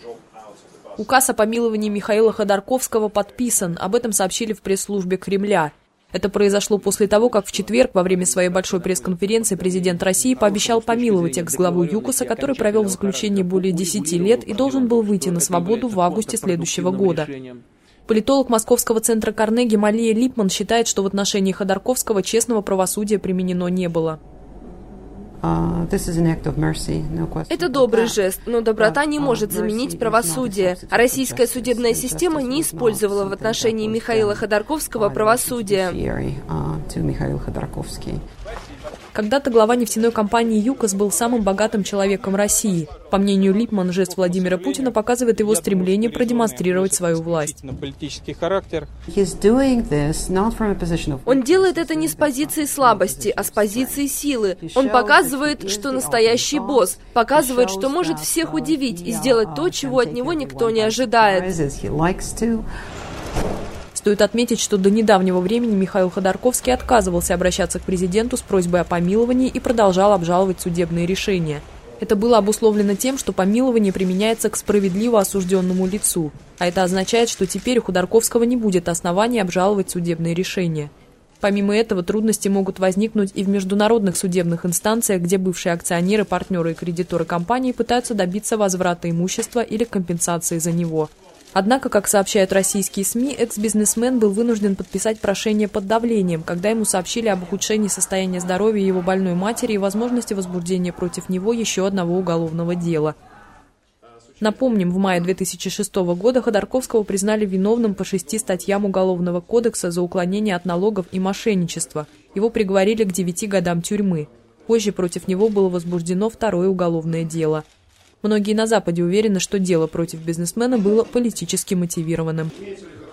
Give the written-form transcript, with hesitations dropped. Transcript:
Указ о помиловании Михаила Ходорковского подписан. Об этом сообщили в пресс-службе Кремля. Это произошло после того, как в четверг во время своей большой пресс-конференции президент России пообещал помиловать экс-главу ЮКОСа, который провел в заключении более 10 лет и должен был выйти на свободу в августе следующего года. Политолог Московского центра Карнеги Малия Липман считает, что в отношении Ходорковского честного правосудия применено не было. Это добрый жест, но доброта не может заменить правосудие. А российская судебная система не использовала в отношении Михаила Ходорковского правосудие. Когда-то глава нефтяной компании «ЮКОС» был самым богатым человеком России. По мнению Липман, жест Владимира Путина показывает его стремление продемонстрировать свою власть. Он делает это не с позиции слабости, а с позиции силы. Он показывает, что настоящий босс, показывает, что может всех удивить и сделать то, чего от него никто не ожидает. Стоит отметить, что до недавнего времени Михаил Ходорковский отказывался обращаться к президенту с просьбой о помиловании и продолжал обжаловать судебные решения. Это было обусловлено тем, что помилование применяется к справедливо осужденному лицу, а это означает, что теперь у Ходорковского не будет оснований обжаловать судебные решения. Помимо этого, трудности могут возникнуть и в международных судебных инстанциях, где бывшие акционеры, партнеры и кредиторы компании пытаются добиться возврата имущества или компенсации за него. Однако, как сообщают российские СМИ, экс-бизнесмен был вынужден подписать прошение под давлением, когда ему сообщили об ухудшении состояния здоровья его больной матери и возможности возбуждения против него еще одного уголовного дела. Напомним, в мае 2006 года Ходорковского признали виновным по 6 статьям Уголовного кодекса за уклонение от налогов и мошенничество. Его приговорили к 9 годам тюрьмы. Позже против него было возбуждено второе уголовное дело. Многие на Западе уверены, что дело против бизнесмена было политически мотивированным.